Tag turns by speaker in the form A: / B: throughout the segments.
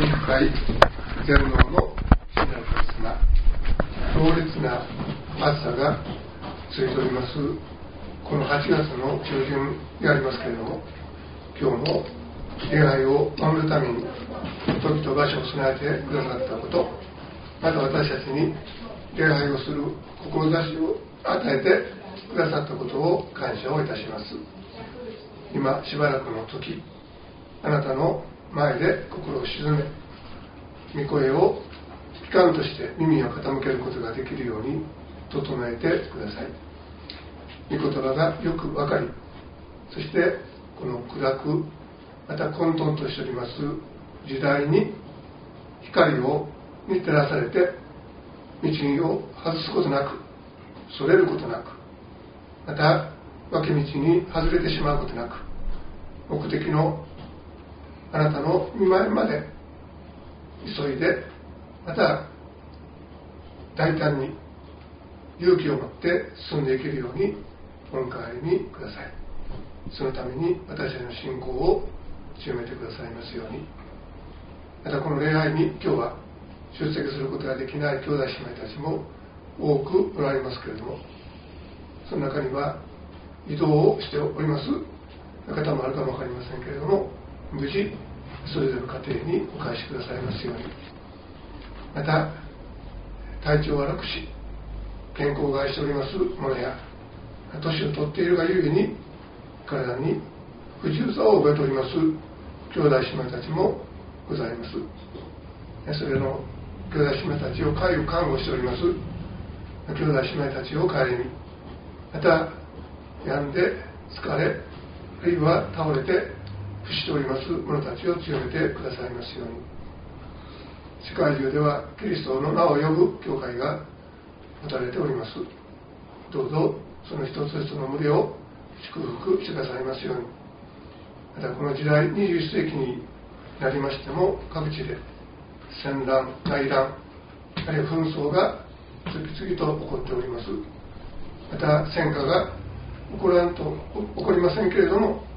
A: 深い全能の主なる神様、強烈な暑さが続いておりますこの8月の中旬でありますけれども、今日も礼拝を守るために時と場所を備えてくださったこと、また私たちに礼拝をする志を与えてくださったことを感謝をいたします。今しばらくの時、あなたの前で心を静め、御声を聞かんとして耳を傾けることができるように整えてください。御言葉がよく分かり、そしてこの暗くまた混沌としております時代に光に照らされて、道を外すことなく、それることなく、また脇道に外れてしまうことなく、目的のあなたの御前まで急いで、また大胆に勇気を持って進んでいけるようにお迎えにください。そのために私たちの信仰を強めてくださいますように。またこの礼拝に今日は出席することができない兄弟姉妹たちも多くおられますけれども、その中には移動をしております方もあるかも分かりませんけれども、無事それぞれの家庭にお返しくださいますように。また体調悪くし健康を害しております者や、年を取っているがゆえに体に不自由さを覚えております兄弟姉妹たちもございます。それの兄弟姉妹たちを介護看護しております兄弟姉妹たちを顧み、また病んで疲れ、あるいは倒れて伏しております者たちを強めてくださいますように。世界中ではキリストの名を呼ぶ教会が持たれております。どうぞその一つ一つの群れを祝福してくださいますように。またこの時代21世紀になりましても、各地で戦乱、内乱、あるいは紛争が次々と起こっております。また戦火が起こりませんけれども、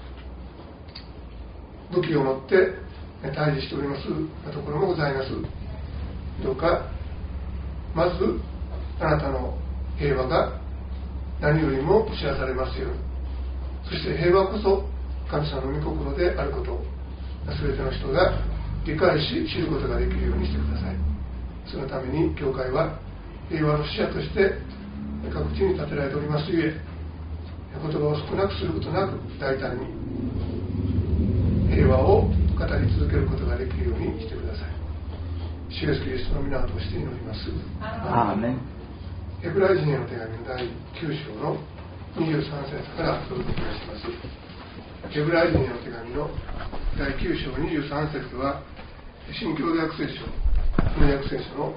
A: 武器を持って対峙しておりますところもございます。どうかまずあなたの平和が何よりも知らされますように。そして平和こそ神様の御心であることを全ての人が理解し知ることができるようにしてください。そのために教会は平和の使者として各地に建てられておりますゆえ、言葉を少なくすることなく大胆に平和を語り続けることができるようにしてください。主イエスキリストの皆を通して祈ります。
B: アーメン。
A: ヘブライ人への手紙の第9章の23節からお読みいたします。ヘブライ人への手紙の第9章23節は新共同訳聖書、翻訳聖書の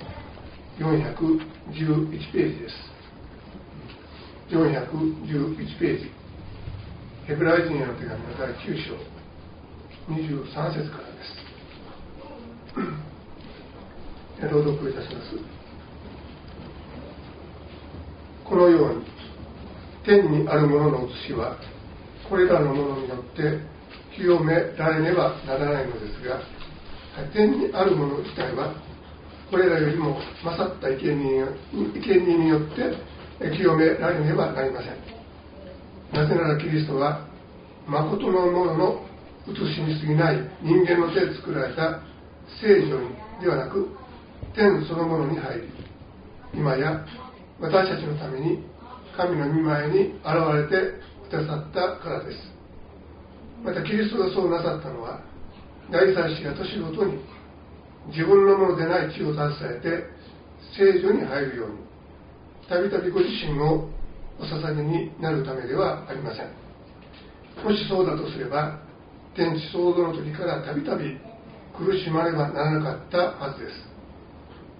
A: 411ページです。411ページ、ヘブライ人への手紙の第9章23節からです。朗読いたします。このように天にあるものの写しはこれらのものによって清められねばならないのですが、天にあるもの自体はこれらよりも勝った生贄によって清められねばなりません。なぜならキリストは誠のものの写しに過ぎない人間の手で作られた聖女にではなく天そのものに入り、今や私たちのために神の御前に現れてくださったからです。またキリストがそうなさったのは、大祭司が年ごとに自分のものでない血を携えて聖女に入るように、たびたびご自身をお捧げになるためではありません。もしそうだとすれば、天地創造の時からたびたび苦しまねばならなかったはずです。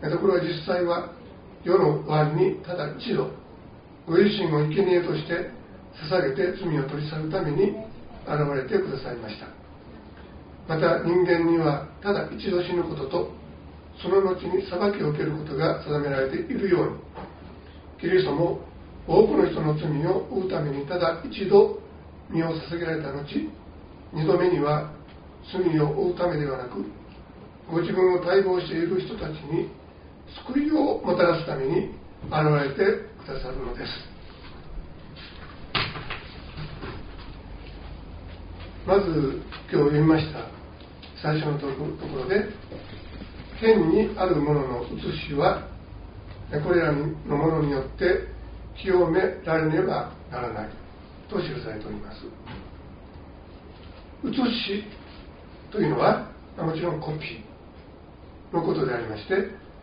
A: ところが実際は世の終わりにただ一度ご自身を生贄として捧げて罪を取り去るために現れてくださいました。また人間にはただ一度死ぬことと、その後に裁きを受けることが定められているように、キリストも多くの人の罪を負うためにただ一度身を捧げられた後、二度目には罪を負うためではなく、 ご自分を待望している人たちに救いをもたらすために現れてくださるのです。まず今日読みました最初のところで、天にあるものの写しはこれらのものによって清められねばならないと記されております。写しというのはもちろんコピーのことでありまして、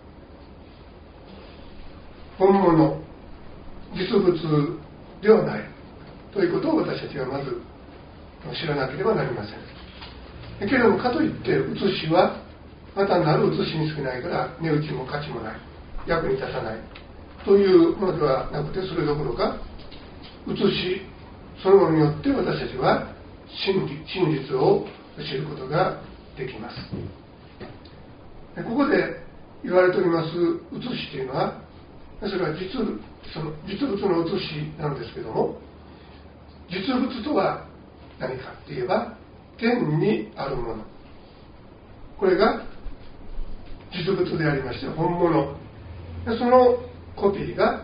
A: 本物、実物ではないということを私たちはまず知らなければなりません。けれどもかといって写しはまたなる写しに過ぎないから値打ちも価値もない、役に立たないというものではなくて、それどころか写しそのものによって私たちは真実を知ることができます。ここで言われております写しというのは、それは実物の写しなんですけども、実物とは何かといえば天にあるもの、これが実物でありまして本物で、そのコピーが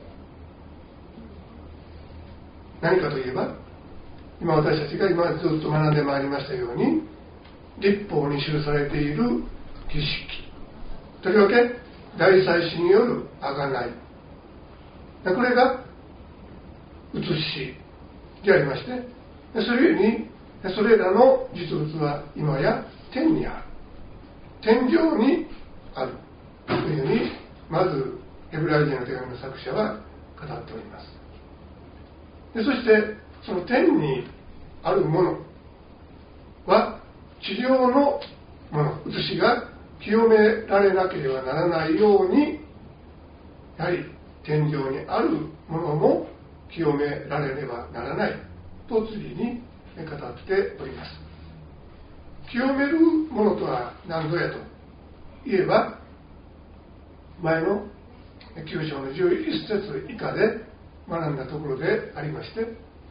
A: 何かといえば、今私たちが今ずっと学んでまいりましたように、律法に記されている儀式、とりわけ大祭司による贖い、これが写しでありまして、それゆえにそれらの実物は今や天にある、天上にあるというふうに、まずヘブライ人の手紙の作者は語っております。でそしてその天にあるものは地上のもの、写しが清められなければならないように、やはり天上にあるものも清められねばならないと次に語っております。清めるものとは何ぞやといえば、前の9章の11節以下で学んだところでありまして、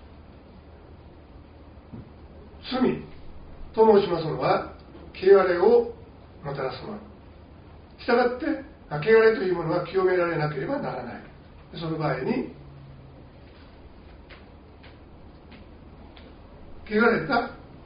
A: 罪と申しますのは汚れをもたらすもの、したがって汚れというものは清められなければならない。その場合に汚れた、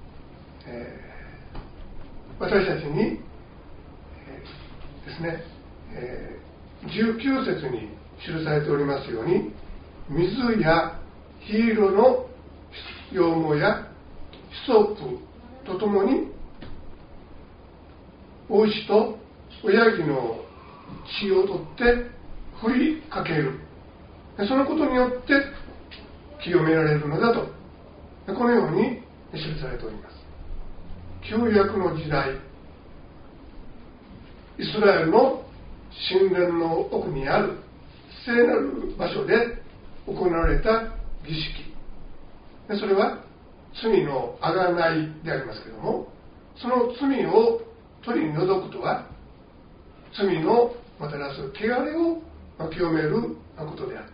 A: 私たちに、ですね、19節に記されておりますように、水や火色の羊毛やヒソップとともにお牛と親木の血を取って振りかける、そのことによって清められるのだと、このように記されております。旧約の時代、イスラエルの神殿の奥にある聖なる場所で行われた儀式、それは罪の贖いでありますけれども、その罪を取り除くとは、罪のもたらす汚れを清めることであって、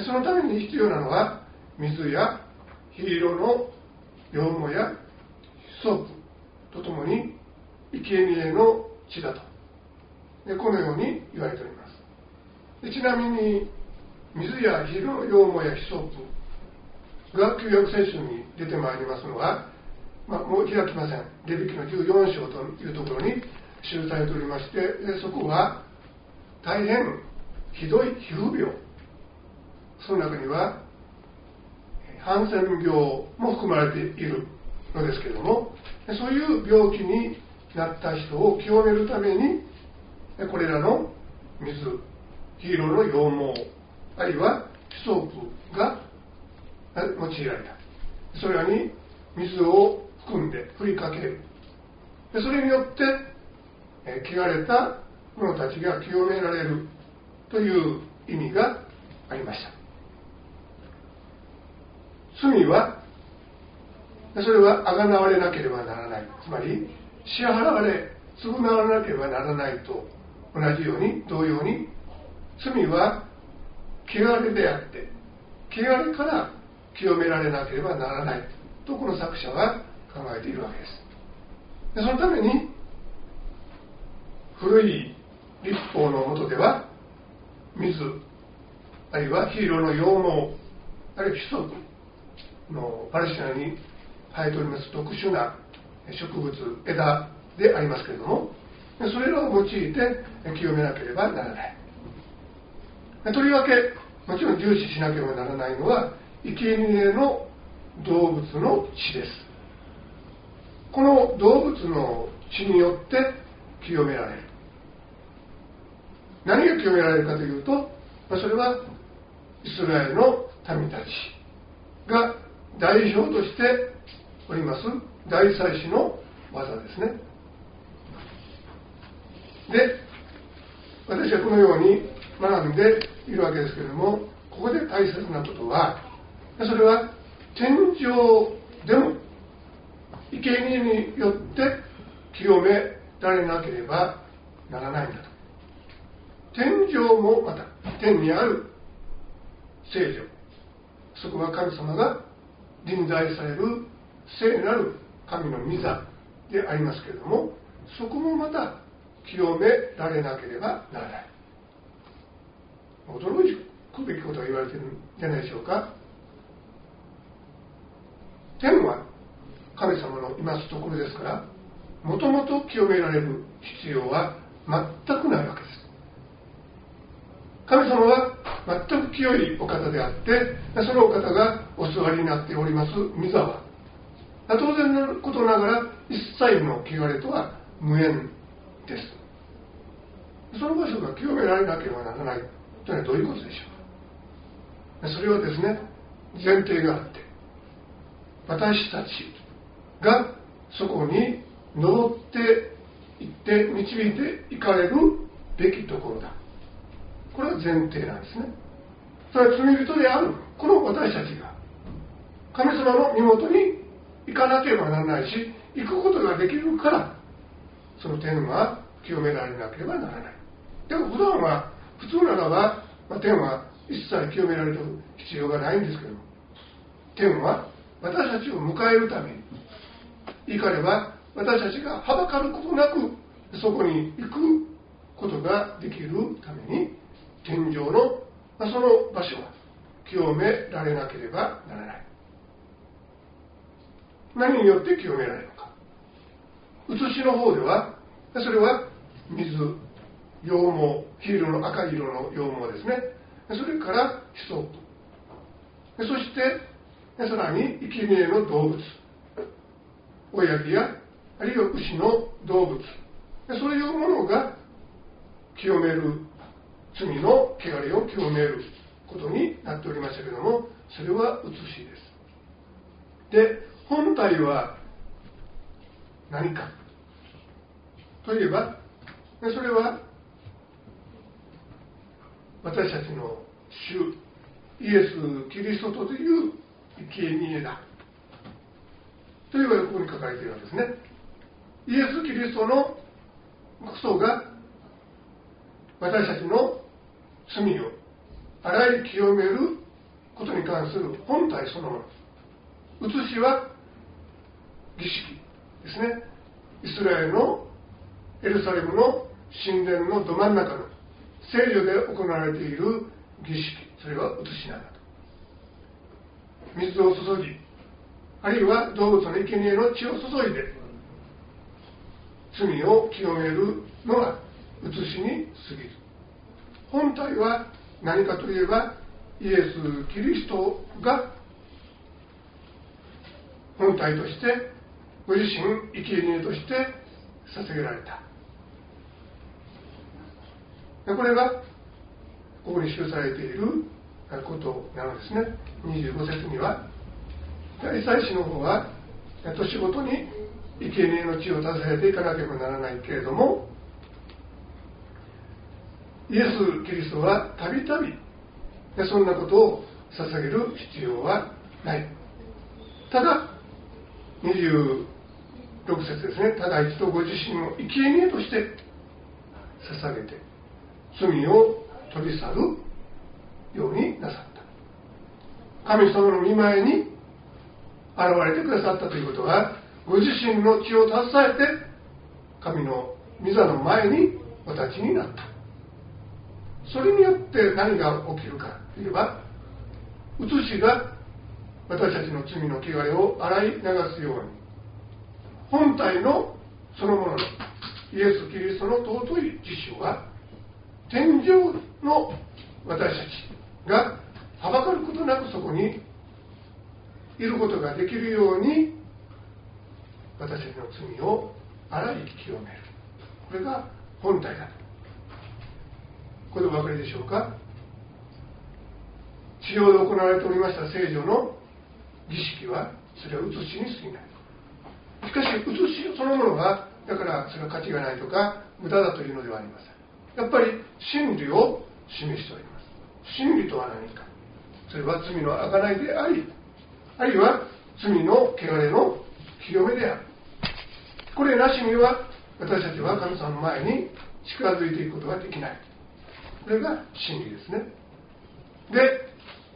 A: そのために必要なのは水や火色の羊毛やヒソップとともに生贄の血だと、このように言われております。ちなみに水や火色の羊毛やヒソップが旧約聖書に出てまいりますのは、もう開きません。レビ記の14章というところに記されておりまして、そこは大変ひどい皮膚病、その中にはハンセン病も含まれているのですけれども、そういう病気になった人を清めるために、これらの水、火色の羊毛、あるいはヒソープが用いられた。それらに水を含んで振りかける。それによって汚れた者たちが清められるという意味がありました。罪は、それは贖われなければならない、つまり支払われ償わなければならないと同様に罪は汚れであって、汚れから清められなければならないとこの作者は考えているわけです。そのために古い律法の下では水、あるいは黄色の羊毛、あるいはヒソプのパレスチナに生えております特殊な植物、枝でありますけれども、それらを用いて清めなければならない。とりわけもちろん重視しなければならないのは生贄の動物の血です。この動物の血によって清められる。何が清められるかというと、それはイスラエルの民たちが代表としております大祭司の技ですね。で、私はこのように学んでいるわけですけれども、ここで大切なことは、それは天上でも生贄によって清められなければならないんだと。天上もまた天にある聖女、そこは神様が臨在される聖なる神の御座でありますけれども、そこもまた清められなければならない。驚くべきことが言われているんじゃないでしょうか。天は神様のいますところですから、もともと清められる必要は全くないわけです。神様は全く清いお方であって、そのお方がお座りになっております御座は、当然のことながら一切の汚れとは無縁です。その場所が清められなければならないというのはどういうことでしょうか。それはですね、前提があって、私たちがそこに登っていって導いていかれるべきところだ。これは前提なんですね。それは罪人であるこの私たちが神様の身元に行かなければならないし、行くことができるから、その天は清められなければならない。でも普段は、普通ならば、天は一切清められる必要がないんですけども、天は私たちを迎えるために、言い換えれば私たちがはばかることなくそこに行くことができるために、天上のその場所は清められなければならない。何によって清められるのか。写しの方では、それは水、羊毛、黄色の赤色の羊毛ですね。それからヒソップ、そしてさらに生贄の動物、親木やあるいは牛の動物、そういうものが清める、罪の汚れを清めることになっておりましたけれども、それは写しです。で、本体は何かといえば、それは私たちの主イエス・キリストという生贄だというのがここに書かれているわけですね。イエス・キリストのこそが私たちの罪を洗い清めることに関する本体そのもの。写しは儀式ですね。イスラエルのエルサレムの神殿のど真ん中の聖女で行われている儀式、それは写しなんだと。水を注ぎ、あるいは動物の生贄の血を注いで罪を清めるのが写しに過ぎる。本体は何かといえば、イエス・キリストが本体としてご自身生贄として捧げられた。これがここに記されていることなのですね。25節には、大祭司の方は年ごとに生贄の血を携えていかなければならないけれども、イエス・キリストはたびたびそんなことを捧げる必要はない。ただ26節ですね。ただ一度ご自身を生贄として捧げて罪を取り去るようになさった。神様の御前に現れてくださったということは、ご自身の血を携えて神の御座の前にお立ちになった。それによって何が起きるかといえば、写しが私たちの罪の汚れを洗い流すように、本体のそのもののイエス・キリストの尊い実証は、天上の私たちがはばかることなくそこにいることができるように、私たちの罪を洗い清める。これが本体だと。これでお分かりでしょうか。地上で行われておりました聖女の儀式は、それは写しに過ぎない。しかし写しそのものが、だからそれは価値がないとか無駄だというのではありません。やっぱり真理を示しております。真理とは何か。それは罪の贖いであり、あるいは罪の汚れの清めである。これなしには私たちは神様の前に近づいていくことができない。これが真理ですね。で、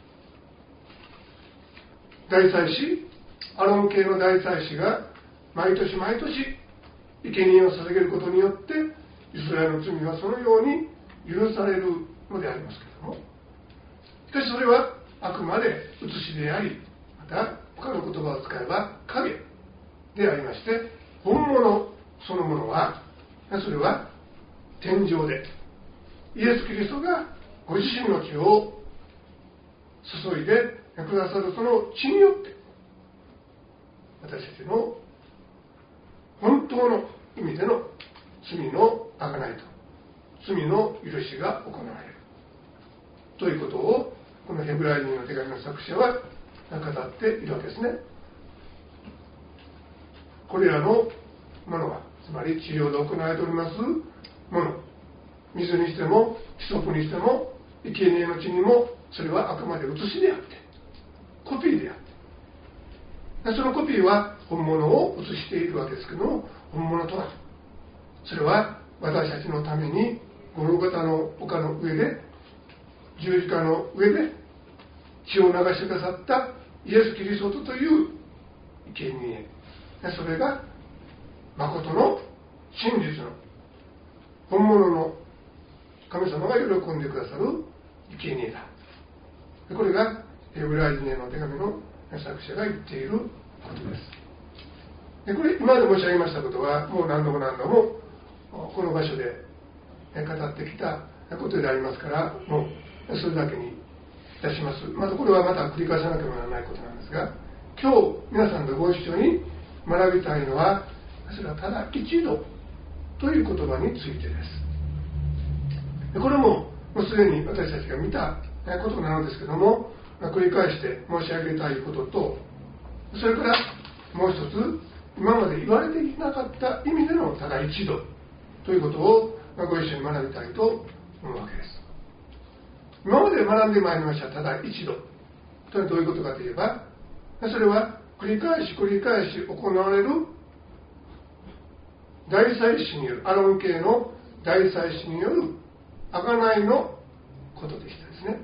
A: 大祭司、アロン系の大祭司が毎年毎年生贄を捧げることによってイスラエルの罪はそのように許されるのでありますけれども、しかしそれはあくまで写しであり、また他の言葉を使えば影でありまして、本物そのものは、それは天上でイエス・キリストがご自身の血を注いでくださるその血によって、私たちの本当の意味での罪の贖いと罪の許しが行われるということを、このヘブライ人の手紙の作者は語っているわけですね。これらのものは、つまり地上で行われておりますもの、水にしてもヒソプにしても生贄の血にも、それはあくまで写しであってコピーであって、そのコピーは本物を写しているわけですけども、本物とは、それは私たちのためにゴルゴタの丘の上で、十字架の上で血を流してくださったイエス・キリストという生贄、それが誠の真実の本物の神様が喜んでくださる生贄だ。これがヘブライ人への手紙の作者が言っていることです。で、これ今まで申し上げましたことはもう何度も何度もこの場所で語ってきたことでありますから、もうそれだけにいたします。またこれはまた繰り返さなければならないことなんですが、今日皆さんとご一緒に学びたいのは、それはただ一度という言葉についてです。これももうすでに私たちが見たことなのですけども、繰り返して申し上げたいことと、それからもう一つ、今まで言われていなかった意味でのただ一度ということをご一緒に学びたいと思うわけです。今まで学んでまいりましたただ一度というのはどういうことかといえば、それは繰り返し繰り返し行われる大祭司による、アロン系の大祭司による贖いのことでしたですね。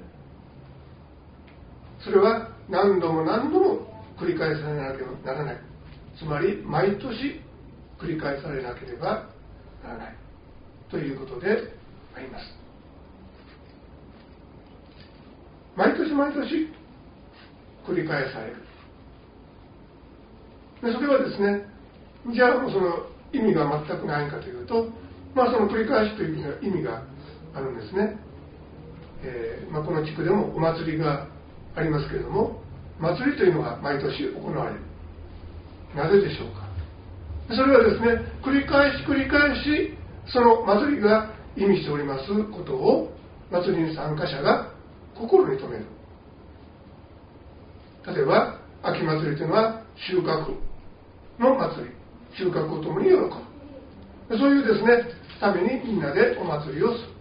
A: それは何度も何度も繰り返されなければならない。つまり毎年繰り返されなければならないということであります。毎年毎年繰り返される。でそれはですね、じゃあその意味が全くないかというと、その繰り返しという意味があるんですね。この地区でもお祭りがありますけれども、祭りというのが毎年行われる。なぜでしょうか。それはですね、繰り返し繰り返しその祭りが意味しておりますことを祭りに参加者が心に留める。例えば秋祭りというのは収穫の祭り、収穫をともに喜ぶ、そういうですねためにみんなでお祭りをする。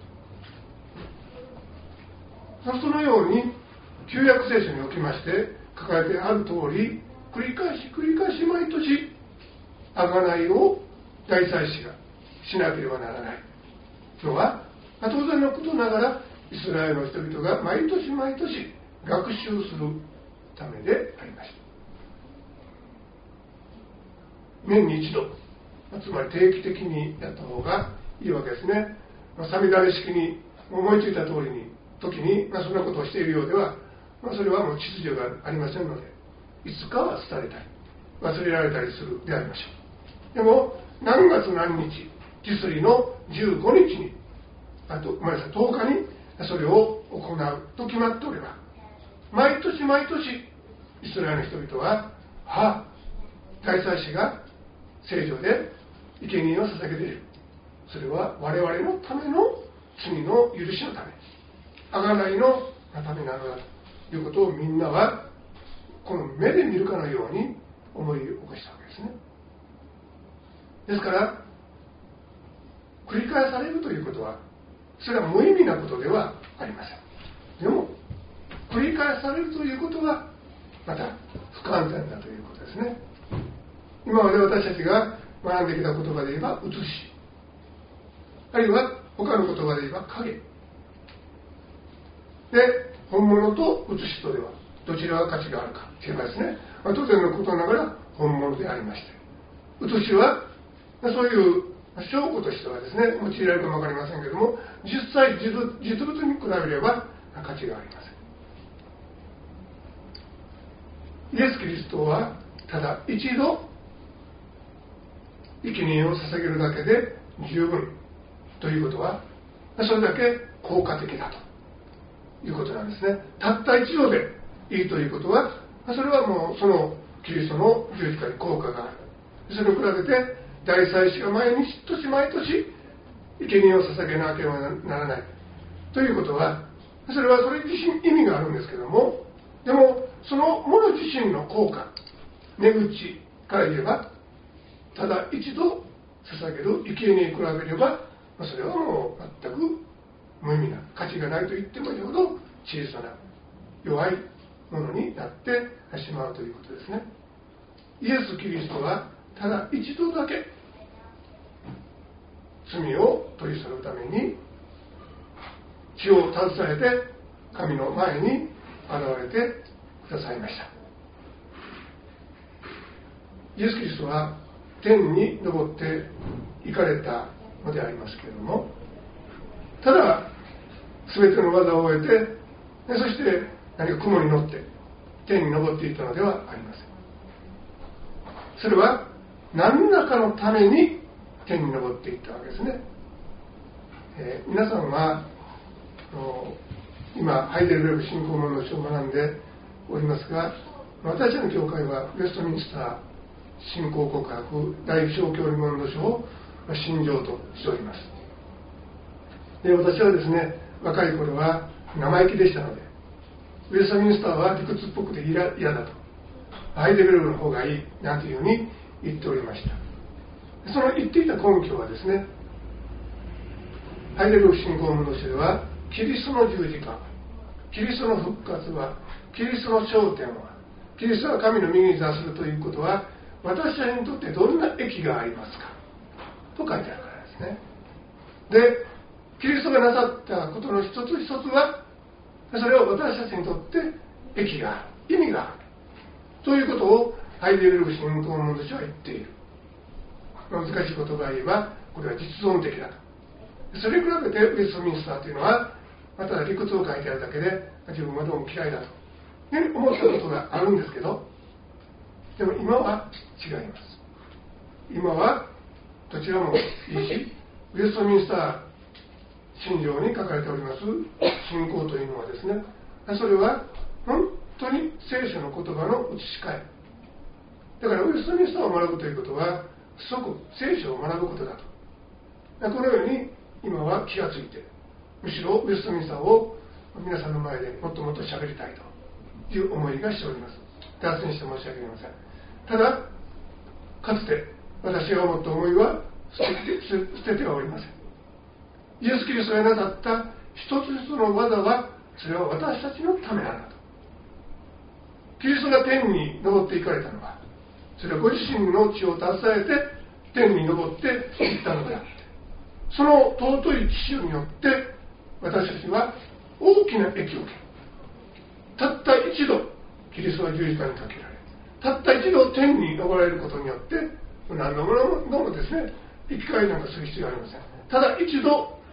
A: そのように旧約聖書におきまして書かれてある通り、繰り返し繰り返し毎年贖いを大祭司がしなければならないのは、当然のことながらイスラエルの人々が毎年毎年学習するためでありました。年に一度、つまり定期的にやった方がいいわけですね。 さみだれ式に思いついた通りに時に、そんなことをしているようでは、それはもう秩序がありませんので、いつかは廃れたり忘れられたりするでありましょう。でも何月何日実利の15日に10日にそれを行うと決まっておれば、毎年毎年イスラエルの人々は大祭司が聖女で生贄を捧げている、それは我々のための罪の許しのため、贖いのためなのだということを、みんなはこの目で見るかのように思い起こしたわけですね。ですから繰り返されるということは、それは無意味なことではありません。でも繰り返されるということはまた不完全だということですね。今まで私たちが学んできた言葉で言えば写し、あるいは他の言葉で言えば影で、本物と写しとではどちらが価値があるかといえばですね、当然のことながら本物でありまして、写しはそういう証拠としてはですね、用いられるかも分かりませんけれども、実際実物に比べれば価値がありません。イエス・キリストはただ一度生贄を捧げるだけで十分ということは、それだけ効果的だということなんですね。たった一度でいいということは、それはもうそのキリストの十字架に効果がある。それを比べて大祭司が毎年毎年生贄を捧げなければならないということは、それはそれ自身意味があるんですけども、でもそのもの自身の効果、値打ちから言えば、ただ一度捧げる生贄に比べれば、それはもう全く無意味な、価値がないと言ってもいいほど小さな弱いものになってしまうということですね。イエス・キリストはただ一度だけ罪を取り去るために血を携えて神の前に現れてくださいました。イエス・キリストは天に昇って行かれたのでありますけれども、ただ全ての技を終えて、そして何か雲に乗って天に昇っていったのではありません。それは何らかのために天に昇っていったわけですね。皆さんは今ハイデルベルク信仰論の書を学んでおりますが、私たちの教会はウェストミンスター信仰告白大小教理問答書を信条としております。で、私はですね、若い頃は生意気でしたので、ウェストミンスターは理屈っぽくて嫌だと、ハイデルベルクの方がいいなんていうふうに言っておりました。その言っていた根拠はですね、ハイデルベルク信仰論の書では、キリストの十字架、キリストの復活は、キリストの焦点は、キリストが神の右に座するということは、私たちにとってどんな益がありますかと書いてあるからですね。で、キリストがなさったことの一つ一つは、それは私たちにとって益がある、意味があるということをハイデルベルク信仰論の書は言っている。難しい言葉を言えば、これは実存的だと。それに比べてウェストミンスターというのは、また理屈を書いてあるだけで自分はどうも嫌いだと思ったことがあるんですけど、でも今は違います。今はどちらもいいし、ウェストミンスター信条に書かれております信仰というのはですね、それは本当に聖書の言葉の移し替えだから、ウェストミンスターを学ぶということは即聖書を学ぶことだと、このように今は気がついて、むしろウェストミンスターを皆さんの前でもっともっと喋りたいという思いがしております。脱線して申し訳ありません。ただかつて私が思った思いは捨ててはおりません。イエス・キリストがなさった一つ一つの技は、それは私たちのためなんだと。キリストが天に昇っていかれたのは、それはご自身の血を携えて天に昇っていったのであって、その尊い血潮によって私たちは大きな益を受ける。たった一度キリストが十字架にかけられ、たった一度天に昇られることによって、何度もですね、生き返りなんかする必要はありません。ただ一度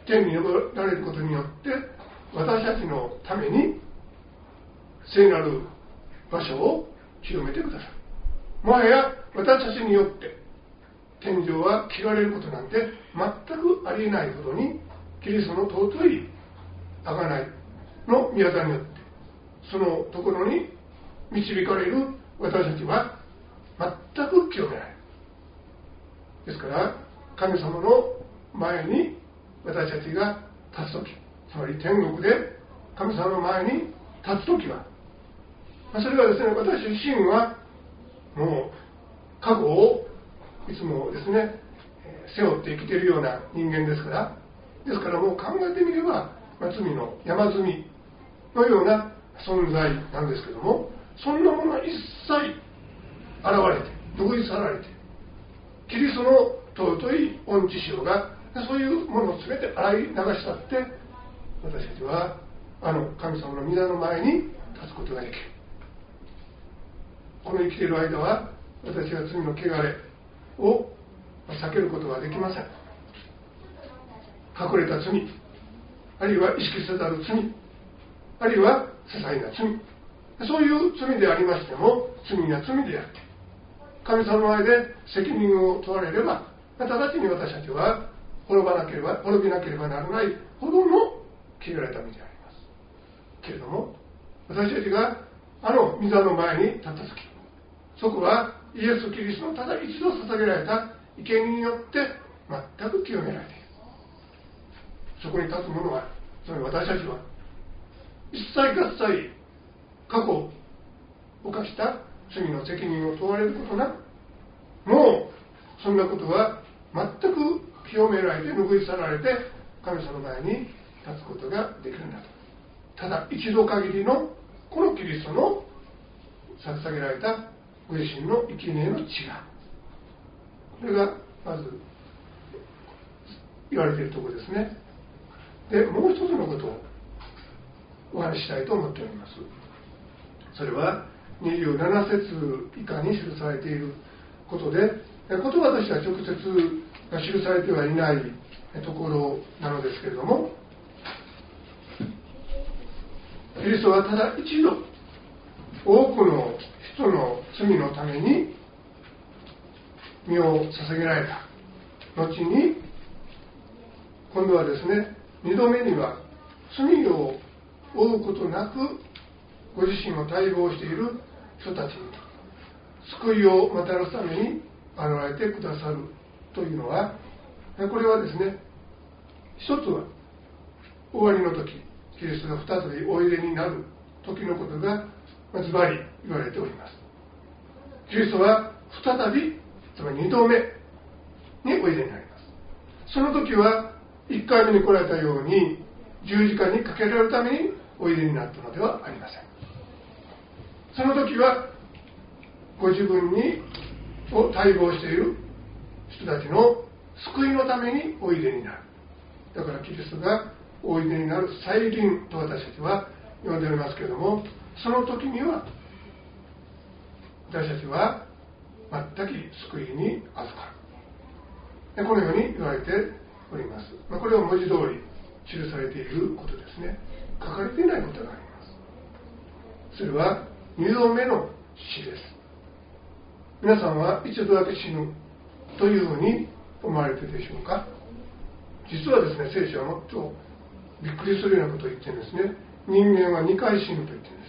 A: 天に昇られることによって私たちのために聖なる場所を広めてください。もはや私たちによって天井は切られることなんて全くありえないほどに、キリストの尊い贖いの御業によってそのところに導かれる私たちは全く清められる。ですから神様の前に私たちが立つとき、つまり天国で神様の前に立つときは、それはですね、私自身はもう過去をいつもですね背負って生きているような人間ですから、もう考えてみれば、罪の山積みのような存在なんですけども、そんなものは一切現れて拭い去られて、キリストの尊い御知性がそういうものを全て洗い流したって、私たちは神様の御座の前に立つことができる。この生きている間は私は罪の汚れを避けることはできません。隠れた罪、あるいは意識せざる罪、あるいは些細な罪、そういう罪でありましても罪は罪であって、神様の前で責任を問われれば直ちに私たちは滅びなければならないほどの汚れた身でありますけれども、私たちが御座の前に立った時、そこはイエス・キリストのただ一度捧げられた生贄によって全く清められている。そこに立つ者は、つまり私たちは一切合切過去を犯した罪の責任を問われることなく、もうそんなことは全く清められて拭い去られて神様の前に立つことができるんだと。ただ一度限りのこのキリストの捧げられたご自身の生贄の血が、これがまず言われているところですね。で、もう一つのことをお話ししたいと思っております。それは27節以下に記されていることで、言葉としては直接記されてはいないところなのですけれども、キリストはただ一度多くの人の罪のために身を捧げられた後に、今度はですね、二度目には罪を負うことなくご自身を待望している人たちに救いをもたらすために現れてくださるというのは、これはですね、一つは終わりの時、キリストが再びおいでになる時のことがズバリ言われております。キリストは再び、つまり二度目においでになります。その時は1回目に来られたように十字架にかけられるためにおいでになったのではありません。その時はご自分を待望している人たちの救いのためにおいでになる。だからキリストがおいでになる再臨と私たちは呼んでおりますけれども、その時には私たちは全く救いに預かる。このように言われております。これは文字通り記されていることですね。書かれていないことがあります。それは2度目の死です。皆さんは一度だけ死ぬというふうに思われているでしょうか。実はですね、聖書はもっとびっくりするようなことを言ってるんですね。人間は2回死ぬと言ってるんです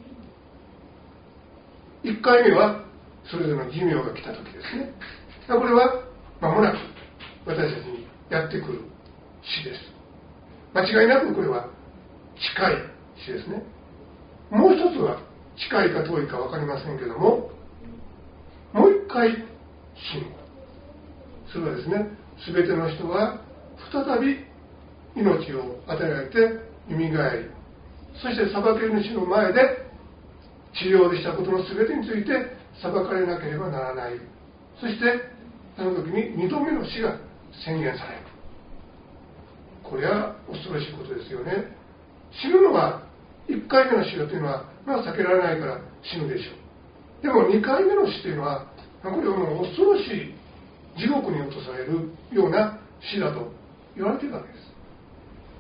A: 。1回目はそれぞれの寿命が来た時ですね。これは間もなく私たちにやってくる死です。間違いなくこれは近い死ですね。もう一つは近いか遠いか分かりませんけども、もう一回死ぬ。それはですね、全ての人は再び命を与えられて蘇り、そして裁け主の前で治療でしたことの全てについて裁かれなければならない。そしてその時に2度目の死が宣言される。これは恐ろしいことですよね。死ぬのは1回目の死だというのは、避けられないから死ぬでしょう。でも2回目の死というのは、これはもう恐ろしい地獄に落とされるような死だと言われているわけです。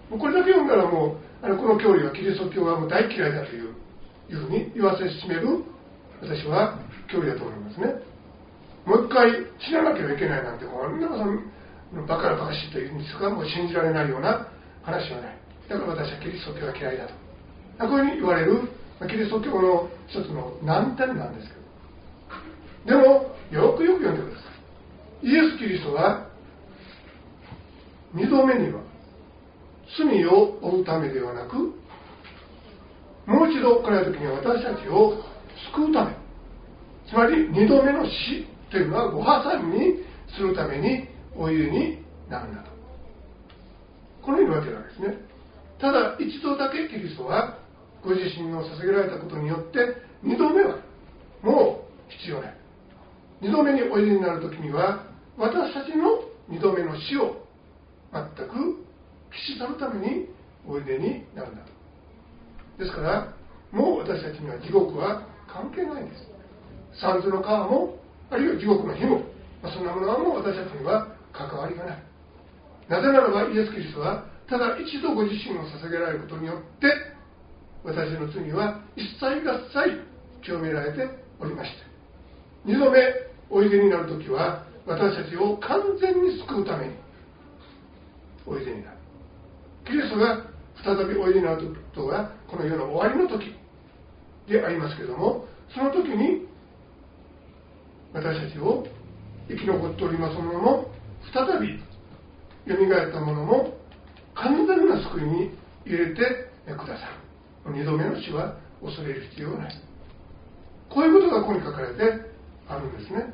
A: もうこれだけ読んだらもうこの教理はキリスト教はもう大嫌いだというふうに言わせしめる私は教理だと思いますね。もう一回死ななければいけないなんてこんなバカバカしいというんですか、もう信じられないような話はない。だから私はキリスト教が嫌いだとこういうふうに言われるキリスト教の一つの難点なんですけど、でもよく読んでください。イエス・キリストは二度目には罪を負うためではなく、もう一度来られた時には私たちを救うため、つまり二度目の死というのはご破産にするためにおいでになるんだと、このように言われているわけですね。ただ一度だけキリストはご自身の捧げられたことによって二度目はもう必要ない。二度目においでになるときには私たちの二度目の死を全く消し去るためにおいでになるんだと。ですからもう私たちには地獄は関係ないんです。三途の川もあるいは地獄の火も、そんなものはもう私たちには関わりがない。なぜならばイエス・キリストはただ一度ご自身を捧げられることによって私の罪は一切合切清められておりまして、二度目おいでになるときは私たちを完全に救うためにおいでになる。キリストが再びおいでになるとはこの世の終わりの時でありますけれども、その時に私たちを生き残っておりますものも再びよみがえったものも完全な救いに入れてくださる。二度目の死は恐れる必要はない。こういうことがここに書かれてあるんですね。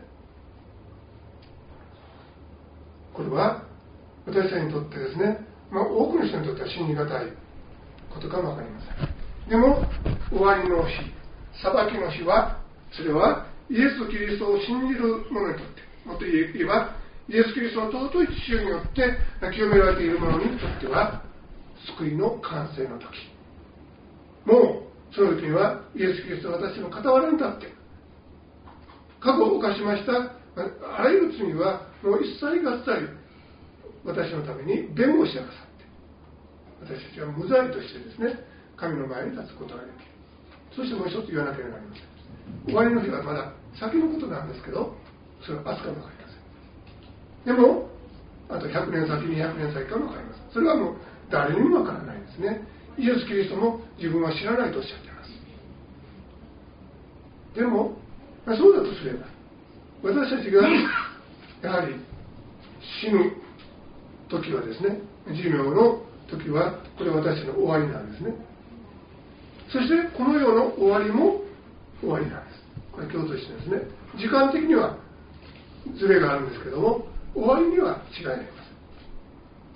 A: これは私たちにとってですね、多くの人にとっては信じがたいことかもわかりません。でも終わりの日、裁きの日は、それはイエス・キリストを信じる者にとって、もっと言えばイエス・キリストの尊い血潮によって清められている者にとっては救いの完成の時、もうその時にはイエス・キリストは私の傍らに立って過去を犯しましたあらゆる罪はもう一切合切私のために弁護してくださって、私たちは無罪としてですね神の前に立つことができる。そしてもう一つ言わなければなりません。終わりの日はまだ先のことなんですけど、それは明日かも分かりません。でもあと100年先200年先かも分かりません。それはもう誰にも分からないですね。イエス・キリストも自分は知らないとおっしゃっています。でもそうだとすれば私たちがやはり死ぬ時はですね、寿命の時はこれは私の終わりなんですね。そしてこの世の終わりも終わりなんです。これ共通してですね、時間的にはズレがあるんですけども終わりには違いがあります。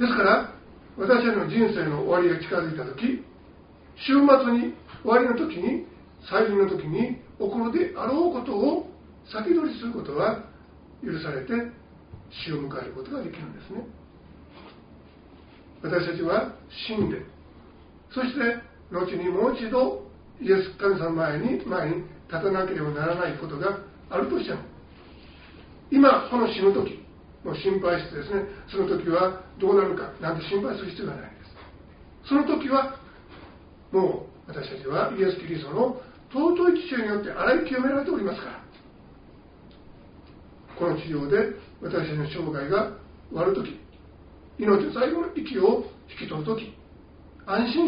A: ですから私たちの人生の終わりが近づいた時、終末に終わりの時に再臨の時に起こるであろうことを先取りすることは許されて死を迎えることができるんですね。私たちは死んで、そして後にもう一度イエス神様の前に立たなければならないことがあるとしても、今この死ぬ時の心配してですね、その時はどうなるかなんて心配する必要がないんです。その時はもう私たちはイエス・キリストの尊い血潮によって洗い清められておりますから、この地上で私たちの生涯が終わる時、命の最後の息を引き取る時、安心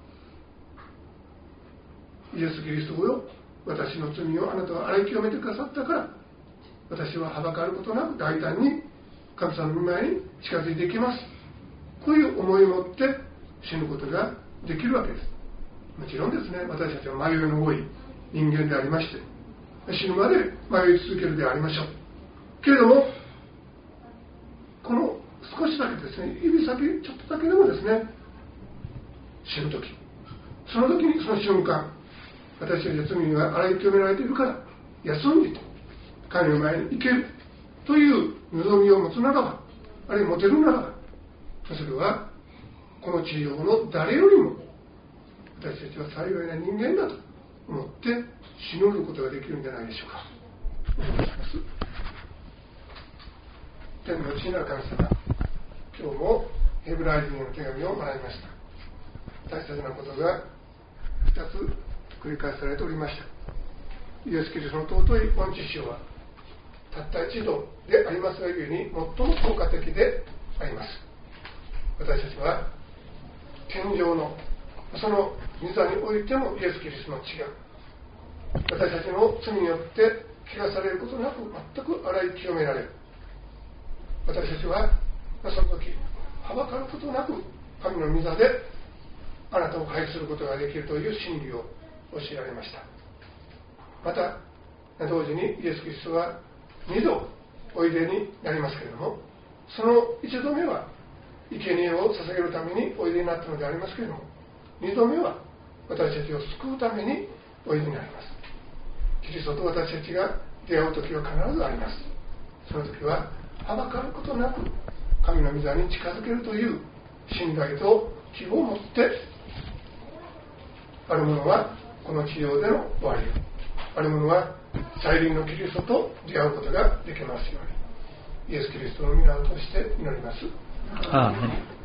A: してイエス・キリストよ、私の罪をあなたは洗い清めてくださったから、私ははばかることなく大胆に神様の前に近づいていきます、こういう思いを持って死ぬことができるわけです。もちろんですね、私たちは迷いの多い人間でありまして、死ぬまで迷い続けるでありましょうけれども、この少しだけですね、指先ちょっとだけでもですね、死ぬ時、その時にその瞬間、私たちの罪が洗い清められているから休んで神の前に行けるという望みを持つならば、あるいは持てるならば、それはこの地上の誰よりも私たちは幸いな人間だと思って死ぬことができるんじゃないでしょうか。お願いします。天の父なる神様、今日もヘブライ人への手紙を学びました。 大切なことが2つ繰り返されておりました。イエス・キリストの尊い御知性はたった一度でありますがゆえに最も効果的であります。私たちは天上のその御座においてもイエス・キリストの血が私たちの罪によって汚されることなく全く洗い清められる。私たちはその時はばかることなく神の御座であなたを拝することができるという真理を教えられました。また同時にイエス・キリストは2度おいでになりますけれども、その1度目は生贄を捧げるためにおいでになったのでありますけれども、2度目は私たちを救うためにおいでになります。キリストと私たちが出会う時は必ずあります。その時ははばかることなく神の御座に近づけるという信頼と希望を持って、ある者はこの地上での終わりを、ある者は再臨のキリストと出会うことができますように、イエス・キリストの皆を通して祈ります。
B: アーメン。